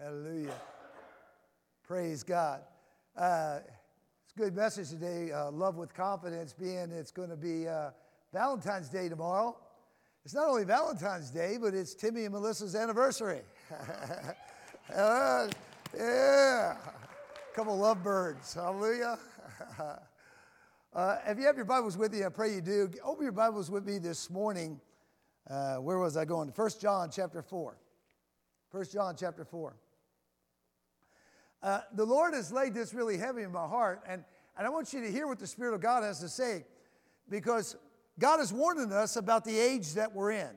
Hallelujah. Praise God. It's a good message today, Love with Confidence, being it's going to be Valentine's Day tomorrow. It's not only Valentine's Day, but it's Timmy and Melissa's anniversary. Yeah. A couple lovebirds. Hallelujah. If you have your Bibles with you, I pray you do. Open your Bibles with me this morning. Where was I going? 1 John chapter 4. 1 John chapter 4. The Lord has laid this really heavy in my heart, and I want you to hear what the Spirit of God has to say, because God is warning us about the age that we're in.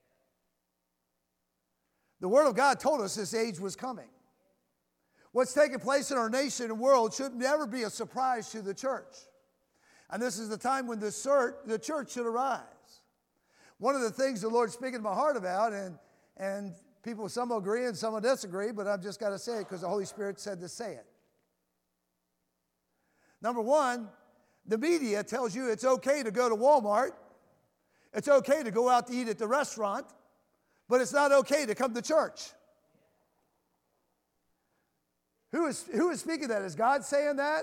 The Word of God told us this age was coming. What's taking place in our nation and world should never be a surprise to the church. And this is the time when the church should arise. One of the things the Lord's speaking to my heart about, and people, some will agree and some will disagree, but I've just got to say it because the Holy Spirit said to say it. Number one, the media tells you it's okay to go to Walmart. It's okay to go out to eat at the restaurant, but it's not okay to come to church. Who is speaking that? Is God saying that?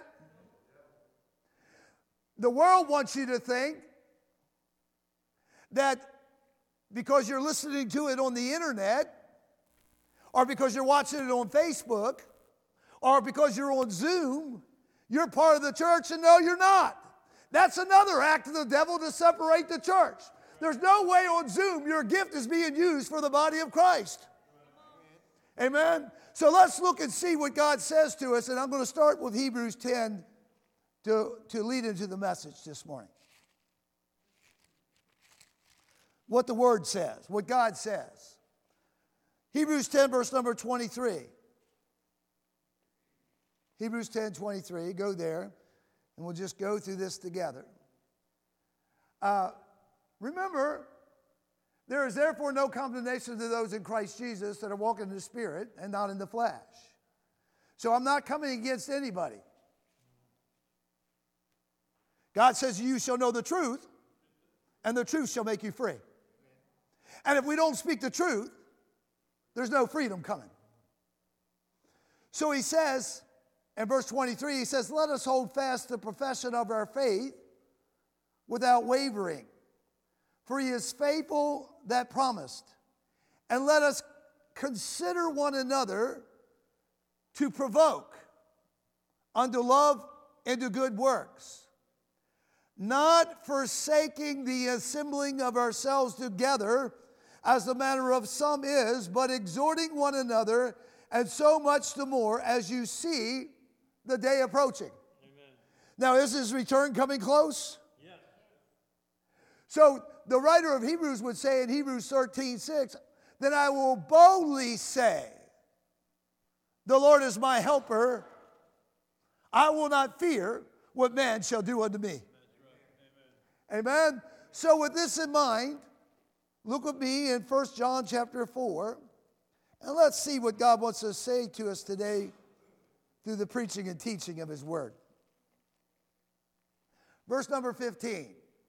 The world wants you to think that because you're listening to it on the internet, or because you're watching it on Facebook, or because you're on Zoom, you're part of the church, and no, you're not. That's another act of the devil to separate the church. There's no way on Zoom your gift is being used for the body of Christ. Amen? So let's look and see what God says to us, and I'm going to start with Hebrews 10 to lead into the message this morning. What the Word says, what God says. Hebrews 10, verse number 23. Hebrews 10, 23. Go there, and we'll just go through this together. Remember, there is therefore no condemnation to those in Christ Jesus that are walking in the Spirit and not in the flesh. So I'm not coming against anybody. God says, you shall know the truth, and the truth shall make you free. And if we don't speak the truth, there's no freedom coming. So he says, in verse 23, he says, let us hold fast the profession of our faith without wavering. For he is faithful that promised. And let us consider one another to provoke unto love and to good works, not forsaking the assembling of ourselves together, as the manner of some is, but exhorting one another, and so much the more as you see the day approaching. Amen. Now, is his return coming close? Yes. So the writer of Hebrews would say in Hebrews 13:6, then I will boldly say, the Lord is my helper. I will not fear what man shall do unto me. Right. Amen. So with this in mind, look with me in 1 John chapter 4, and let's see what God wants to say to us today through the preaching and teaching of his word. Verse number 15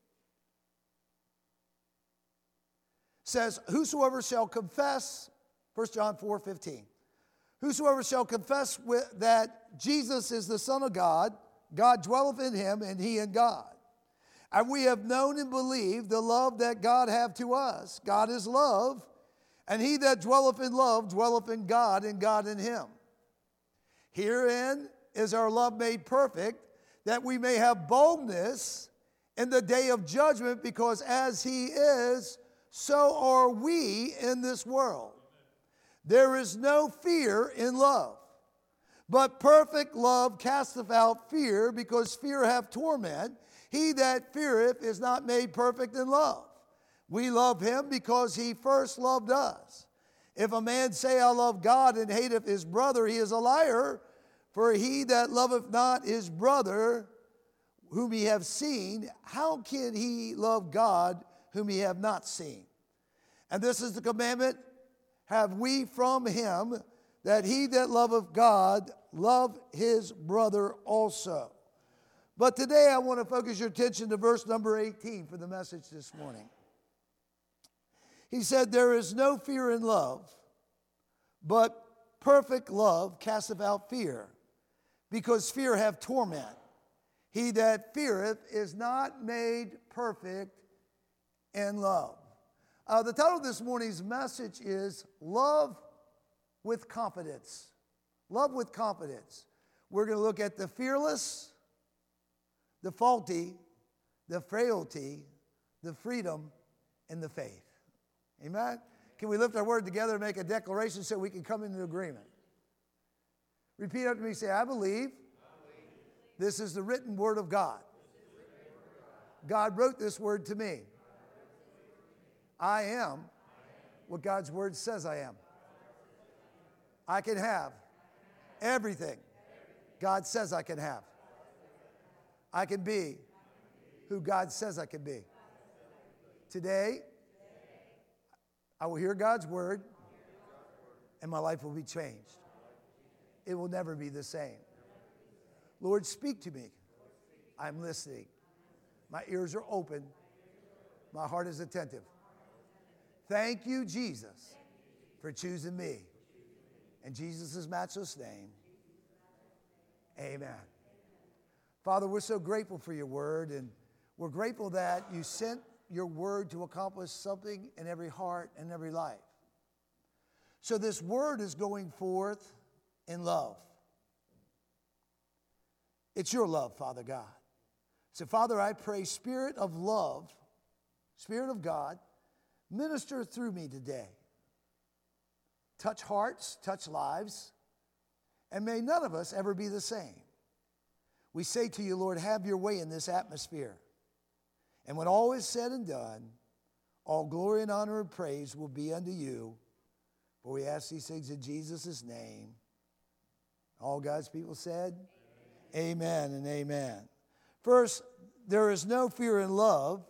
says, whosoever shall confess, 1 John 4:15, whosoever shall confess that Jesus is the Son of God, God dwelleth in him, and he in God. And we have known and believed the love that God hath to us. God is love, and he that dwelleth in love dwelleth in God, and God in him. Herein is our love made perfect, that we may have boldness in the day of judgment, because as he is, so are we in this world. There is no fear in love, but perfect love casteth out fear, because fear hath torment. He that feareth is not made perfect in love. We love him because he first loved us. If a man say, I love God, and hateth his brother, he is a liar. For he that loveth not his brother, whom he have seen, how can he love God, whom he have not seen? And this is the commandment, have we from him, that he that loveth God, love his brother also. But today I want to focus your attention to verse number 18 for the message this morning. He said, there is no fear in love, but perfect love casteth out fear, because fear hath torment. He that feareth is not made perfect in love. The title of this morning's message is Love with Confidence. Love with confidence. We're going to look at the fearless, the faulty, the frailty, the freedom, and the faith. Amen? Can we lift our word together and make a declaration so we can come into agreement? Repeat after me. Say, I believe this is the written word of God. God wrote this word to me. I am what God's word says I am. I can have everything God says I can have. I can be who God says I can be. Today, I will hear God's word, and my life will be changed. It will never be the same. Lord, speak to me. I'm listening. My ears are open. My heart is attentive. Thank you, Jesus, for choosing me. In Jesus' matchless name, amen. Father, we're so grateful for your word, and we're grateful that you sent your word to accomplish something in every heart and every life. So this word is going forth in love. It's your love, Father God. So, Father, I pray, Spirit of love, Spirit of God, minister through me today. Touch hearts, touch lives, and may none of us ever be the same. We say to you, Lord, have your way in this atmosphere. And when all is said and done, all glory and honor and praise will be unto you. For we ask these things in Jesus' name. All God's people said, amen and amen. First, there is no fear in love,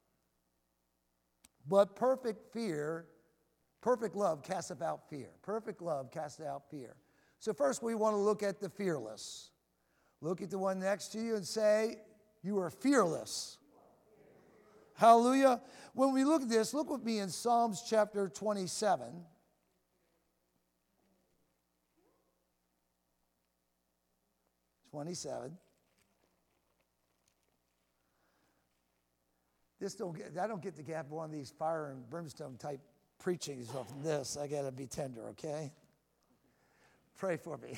but perfect love casteth out fear. Perfect love casteth out fear. So first we want to look at the fearless. Look at the one next to you and say, you are fearless. Hallelujah. When we look at this, look with me in Psalms chapter 27. I don't get to have one of these fire and brimstone type preachings of this. I got to be tender, okay? Pray for me.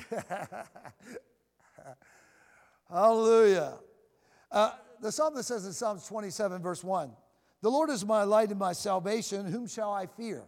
Hallelujah. The psalmist says in Psalms 27, verse 1, the Lord is my light and my salvation. Whom shall I fear?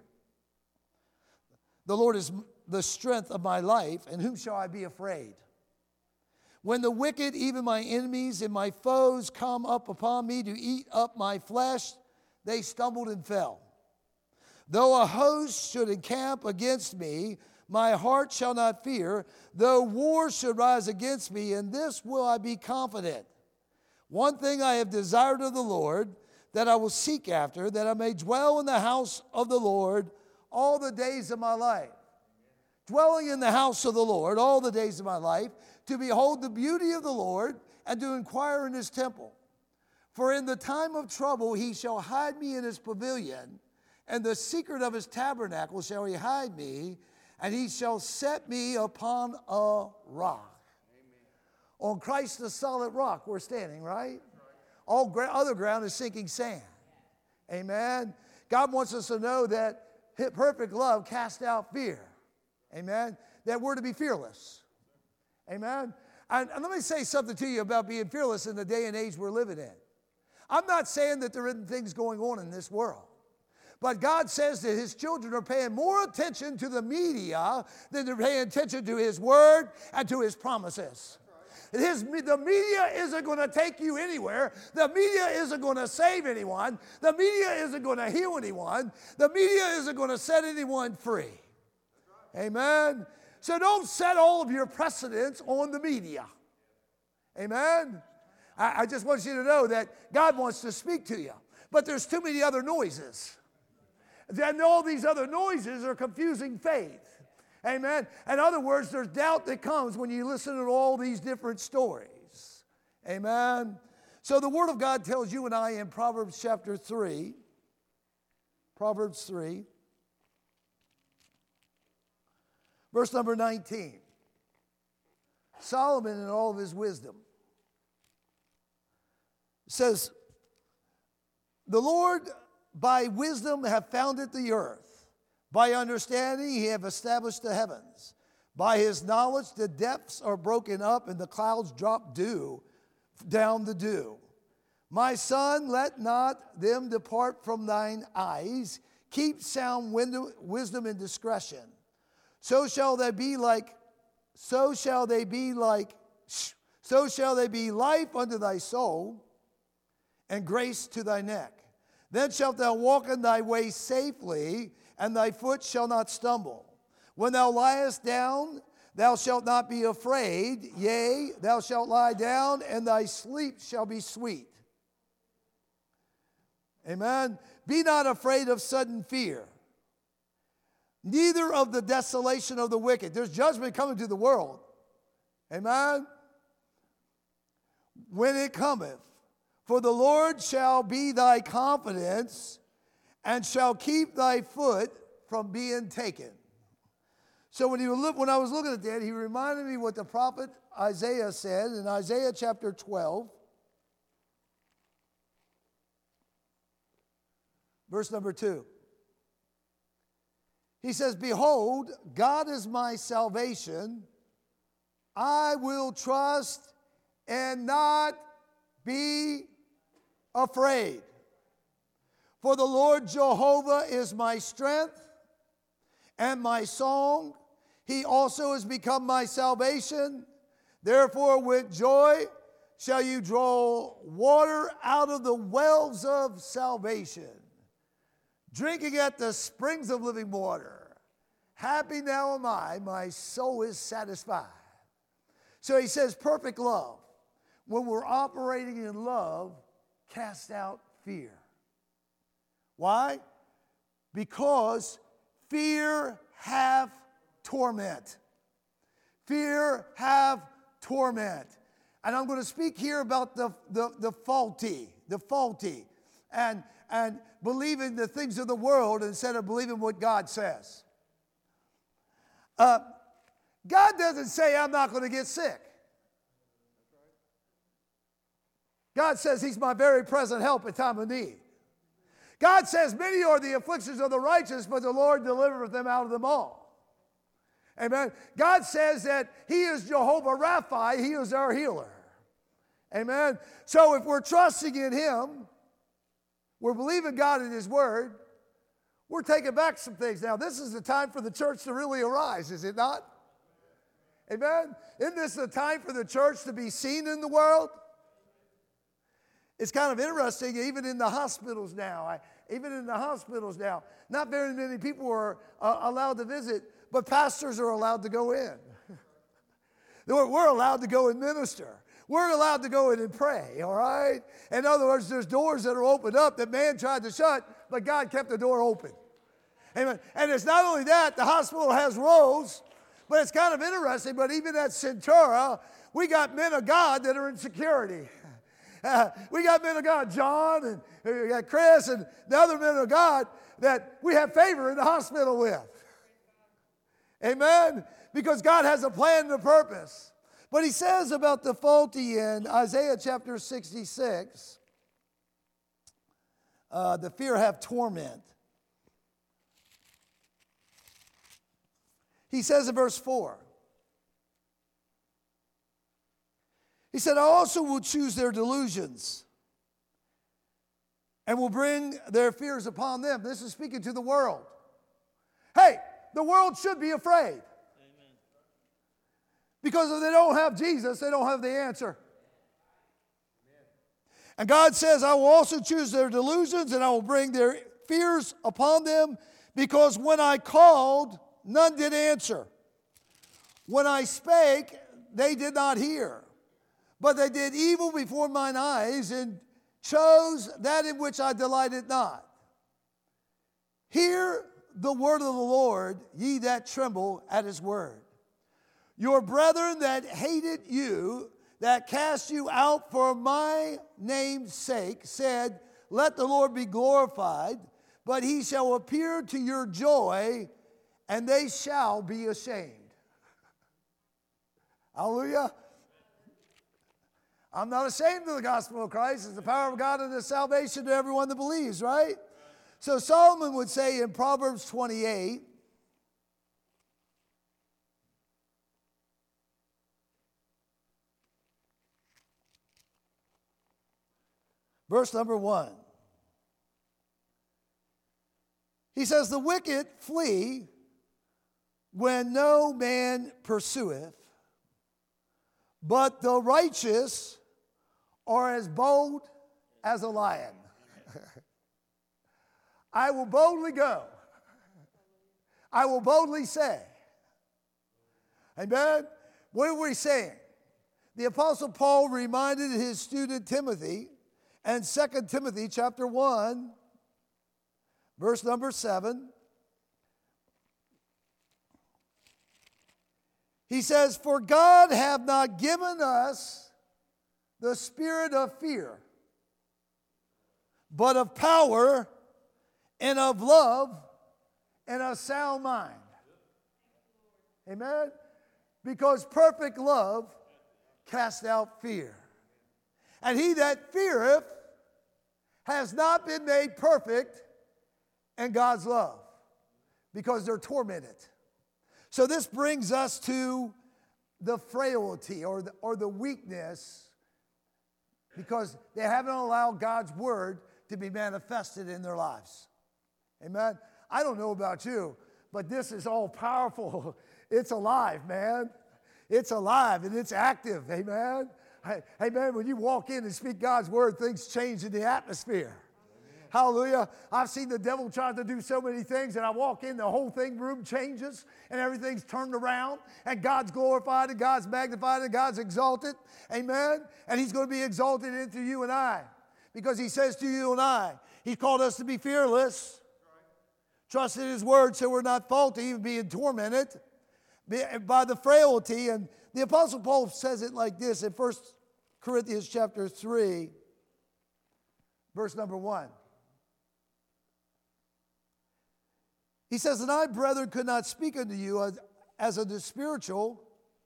The Lord is the strength of my life, and whom shall I be afraid? When the wicked, even my enemies and my foes, come up upon me to eat up my flesh, they stumbled and fell. Though a host should encamp against me, my heart shall not fear. Though war should rise against me, in this will I be confident. One thing I have desired of the Lord, that I will seek after, that I may dwell in the house of the Lord all the days of my life. Dwelling in the house of the Lord all the days of my life, to behold the beauty of the Lord, and to inquire in his temple. For in the time of trouble he shall hide me in his pavilion, and the secret of his tabernacle shall he hide me, and he shall set me upon a rock. Amen. On Christ the solid rock we're standing, right? All other ground is sinking sand. Amen. God wants us to know that perfect love casts out fear. Amen. That we're to be fearless. Amen. And let me say something to you about being fearless in the day and age we're living in. I'm not saying that there isn't things going on in this world. But God says that his children are paying more attention to the media than they're paying attention to his word and to his promises. The media isn't going to take you anywhere. The media isn't going to save anyone. The media isn't going to heal anyone. The media isn't going to set anyone free. Amen. So don't set all of your precedents on the media. Amen. I just want you to know that God wants to speak to you. But there's too many other noises. Then all these other noises are confusing faith. Amen. In other words, there's doubt that comes when you listen to all these different stories. Amen. So the Word of God tells you and I in Proverbs chapter 3, Verse number 19. Solomon in all of his wisdom says, the Lord by wisdom have founded the earth. By understanding he have established the heavens. By his knowledge the depths are broken up and the clouds drop down the dew. My son, let not them depart from thine eyes. Keep sound wisdom and discretion. So shall they be life unto thy soul, and grace to thy neck. Then shalt thou walk in thy way safely, and thy foot shall not stumble. When thou liest down, thou shalt not be afraid. Yea, thou shalt lie down, and thy sleep shall be sweet. Amen. Be not afraid of sudden fear, neither of the desolation of the wicked. There's judgment coming to the world. Amen. When it cometh, for the Lord shall be thy confidence, and shall keep thy foot from being taken. So when I was looking at that, he reminded me what the prophet Isaiah said in Isaiah chapter 12, verse number 2. He says, behold, God is my salvation. I will trust and not be afraid. For the Lord Jehovah is my strength and my song. He also has become my salvation. Therefore, with joy shall you draw water out of the wells of salvation, drinking at the springs of living water. Happy now am I, my soul is satisfied. So he says, perfect love. When we're operating in love, cast out fear. Why? Because fear hath torment. Fear hath torment. And I'm going to speak here about the faulty, and believing the things of the world instead of believing what God says. God doesn't say, I'm not going to get sick. God says he's my very present help in time of need. God says, many are the afflictions of the righteous, but the Lord delivereth them out of them all. Amen. God says that he is Jehovah Rapha, he is our healer. Amen. So if we're trusting in him, we're believing God in his word, we're taking back some things. Now, this is the time for the church to really arise, is it not? Amen. Isn't this the time for the church to be seen in the world? It's kind of interesting, even in the hospitals now. Not very many people are allowed to visit, but pastors are allowed to go in. We're allowed to go and minister. We're allowed to go in and pray, all right? In other words, there's doors that are opened up that man tried to shut, but God kept the door open. Amen. And it's not only that, the hospital has rows, but it's kind of interesting, but even at Centura, we got men of God that are in security. We got men of God, John, and we got Chris, and the other men of God that we have favor in the hospital with. Amen? Because God has a plan and a purpose. But he says about the faulty in Isaiah chapter 66, the fear have torment. He says in verse 4, he said, I also will choose their delusions and will bring their fears upon them. This is speaking to the world. Hey, the world should be afraid. Amen. Because if they don't have Jesus, they don't have the answer. Amen. And God says, I will also choose their delusions and I will bring their fears upon them, because when I called, none did answer. When I spake, they did not hear. But they did evil before mine eyes, and chose that in which I delighted not. Hear the word of the Lord, ye that tremble at his word. Your brethren that hated you, that cast you out for my name's sake, said, let the Lord be glorified, but he shall appear to your joy, and they shall be ashamed. Hallelujah. I'm not ashamed of the gospel of Christ. It's the power of God and the salvation to everyone that believes, right? So Solomon would say in Proverbs 28, verse number 1. He says, the wicked flee when no man pursueth, but the righteous are as bold as a lion. I will boldly go. I will boldly say. Amen? What are we saying? The Apostle Paul reminded his student Timothy, and 2 Timothy chapter 1, verse number 7, he says, for God hath not given us the spirit of fear, but of power and of love and a sound mind. Amen? Because perfect love casts out fear. And he that feareth has not been made perfect in God's love, because they're tormented. So this brings us to the frailty or the weakness, because they haven't allowed God's word to be manifested in their lives. Amen? I don't know about you, but this is all powerful. It's alive, man. It's alive and it's active. Amen? Amen. When you walk in and speak God's word, things change in the atmosphere. Hallelujah. I've seen the devil try to do so many things, and I walk in, the whole room changes, and everything's turned around, and God's glorified, and God's magnified, and God's exalted. Amen. And he's going to be exalted into you and I, because he says to you and I, he called us to be fearless, trust in his word so we're not faulty, even being tormented by the frailty. And the Apostle Paul says it like this in 1 Corinthians chapter 3, verse number 1. He says, and I, brethren, could not speak unto you as unto spiritual,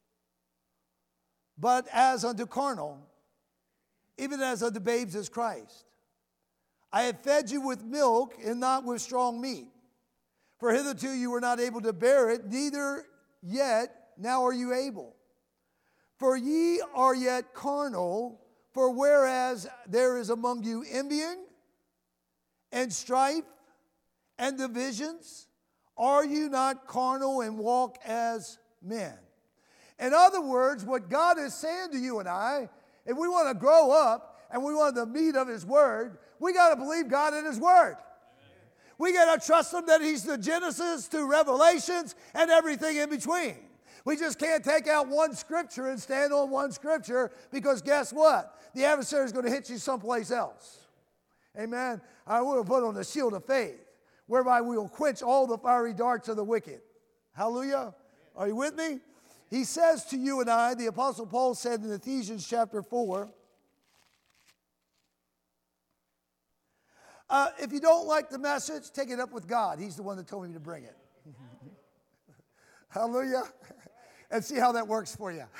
but as unto carnal, even as unto babes as Christ. I have fed you with milk and not with strong meat. For hitherto you were not able to bear it, neither yet now are you able. For ye are yet carnal, for whereas there is among you envying and strife and divisions, are you not carnal and walk as men? In other words, what God is saying to you and I, if we want to grow up and we want the meat of his word, we got to believe God in his word. We got to trust him that he's the Genesis to Revelations and everything in between. We just can't take out one scripture and stand on one scripture, because guess what? The adversary is going to hit you someplace else. Amen. I will put on the shield of faith, whereby we will quench all the fiery darts of the wicked. Hallelujah. Are you with me? He says to you and I, the Apostle Paul said in Ephesians chapter 4, if you don't like the message, take it up with God. He's the one that told me to bring it. Hallelujah. And see how that works for you.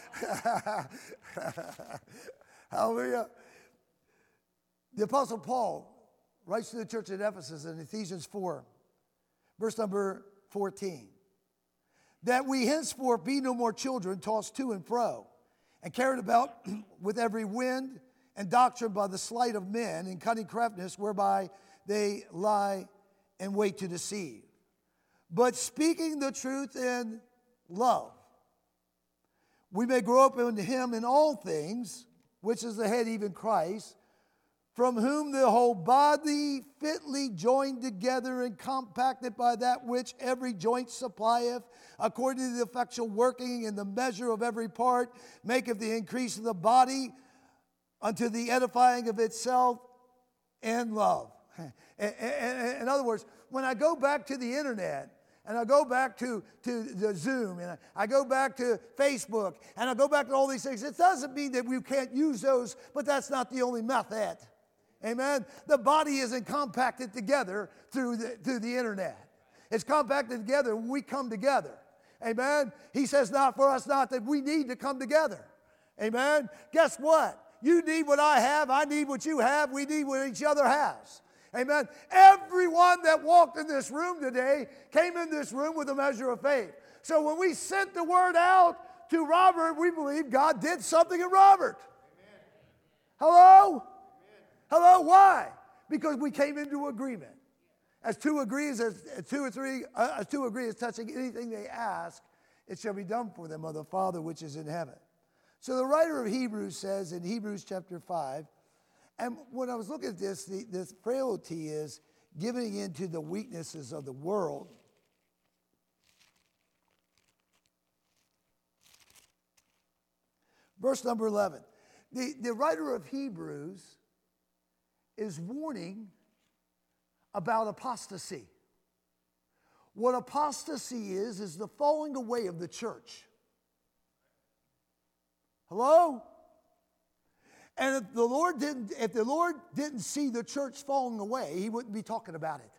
Hallelujah. The Apostle Paul writes to the church at Ephesus in Ephesians 4, verse number 14, that we henceforth be no more children tossed to and fro and carried about with every wind and doctrine by the sleight of men and cunning craftiness, whereby they lie and wait to deceive. But speaking the truth in love, we may grow up into him in all things, which is the head, even Christ, from whom the whole body fitly joined together and compacted by that which every joint supplieth, according to the effectual working in the measure of every part, maketh the increase of the body unto the edifying of itself in love. In other words, when I go back to the internet, and I go back to the Zoom, and I go back to Facebook, and I go back to all these things, it doesn't mean that we can't use those, but that's not the only method. Amen? The body isn't compacted together through the internet. It's compacted together when we come together. Amen. He says, not for us, not that we need to come together. Amen. Guess what? You need what I have. I need what you have. We need what each other has. Amen. Everyone that walked in this room today came in this room with a measure of faith. So when we sent the word out to Robert, we believe God did something in Robert. Amen. Hello? Amen. Hello? Why? Because we came into agreement. As two agree as touching anything they ask, it shall be done for them of the Father which is in heaven. So the writer of Hebrews says in Hebrews chapter 5, and when I was looking at this, this frailty is giving into the weaknesses of the world. Verse number 11. The writer of Hebrews is warning about apostasy. What apostasy is the falling away of the church. Hello? And if the Lord didn't see the church falling away, he wouldn't be talking about it.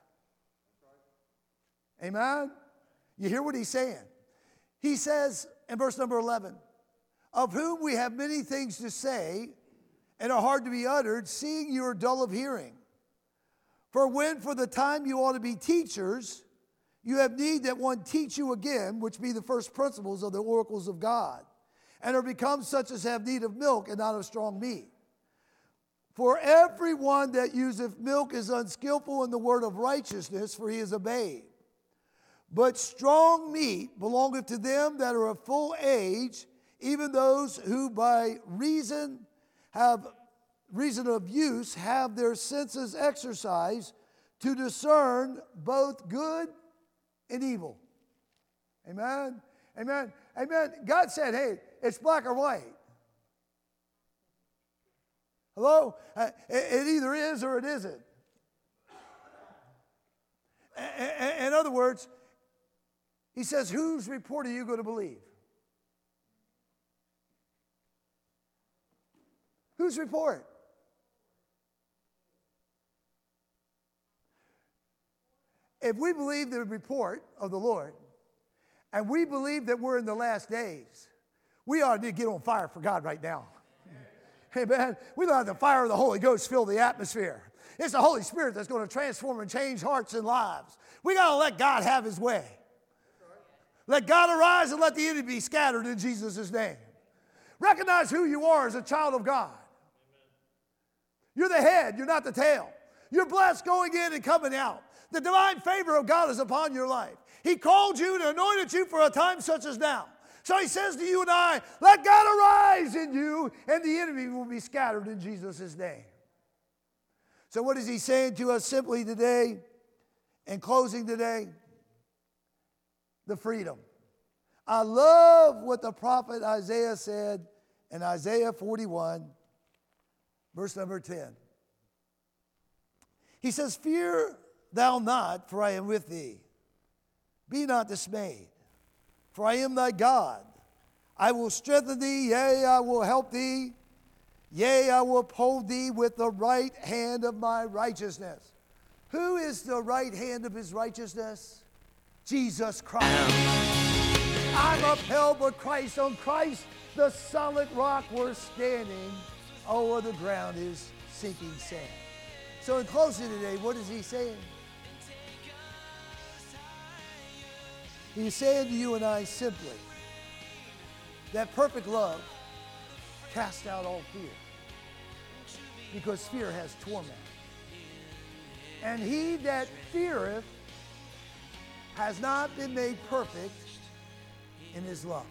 Amen? You hear what he's saying? He says in verse number 11, of whom we have many things to say and are hard to be uttered, seeing you are dull of hearing. For when for the time you ought to be teachers, you have need that one teach you again, which be the first principles of the oracles of God, and are become such as have need of milk and not of strong meat. For everyone that useth milk is unskillful in the word of righteousness, for he is a babe. But strong meat belongeth to them that are of full age, even those who by reason of use have their senses exercised to discern both good and evil. Amen? Amen? Amen? God said, hey, it's black or white. Hello? It either is or it isn't. In other words, he says, whose report are you going to believe? Whose report? If we believe the report of the Lord, and we believe that we're in the last days, we ought to get on fire for God right now. Amen. We let the fire of the Holy Ghost fill the atmosphere. It's the Holy Spirit that's going to transform and change hearts and lives. We got to let God have his way. Let God arise and let the enemy be scattered in Jesus' name. Recognize who you are as a child of God. You're the head, you're not the tail. You're blessed going in and coming out. The divine favor of God is upon your life. He called you and anointed you for a time such as now. So he says to you and I, let God arise in you, and the enemy will be scattered in Jesus' name. So what is he saying to us simply today, in closing today? The freedom. I love what the prophet Isaiah said in Isaiah 41, verse number 10. He says, fear thou not, for I am with thee. Be not dismayed, for I am thy God. I will strengthen thee, yea, I will help thee. Yea, I will uphold thee with the right hand of my righteousness. Who is the right hand of his righteousness? Jesus Christ. I'm upheld by Christ. On Christ, the solid rock we're standing. Over the ground is sinking sand. So in closing today, what is he saying? He's saying to you and I simply that perfect love casts out all fear, because fear has torment. And he that feareth has not been made perfect in his love.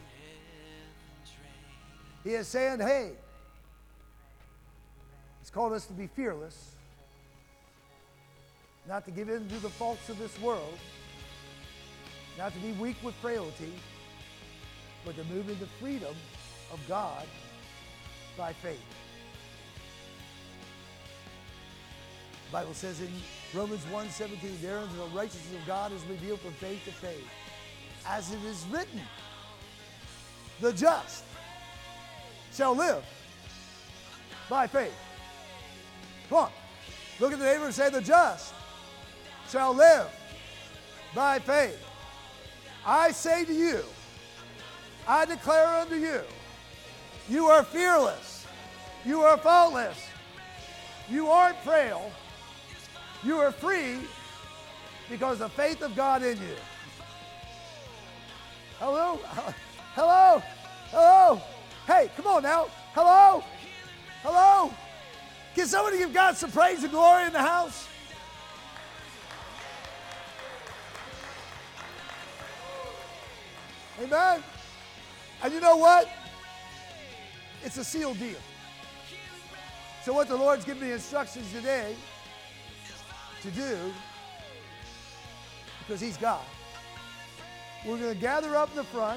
He is saying, hey, he's called us to be fearless, not to give in to the faults of this world, not to be weak with frailty, but to move into freedom of God by faith. The Bible says in Romans 1:17, therein the righteousness of God is revealed from faith to faith. As it is written, the just shall live by faith. Come on. Look at the neighbor and say, the just shall live by faith. I say to you, I declare unto you, you are fearless. You are faultless. You aren't frail. You are free because of the faith of God in you. Hello? Hello? Hello? Hey, come on now. Hello? Hello? Can somebody give God some praise and glory in the house? Amen? And you know what? It's a sealed deal. So what the Lord's given me instructions today to do, because He's God, we're going to gather up in the front.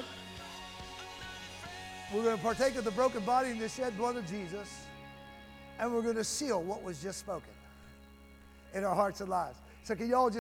We're going to partake of the broken body and the shed blood of Jesus, and we're going to seal what was just spoken in our hearts and lives. So can y'all just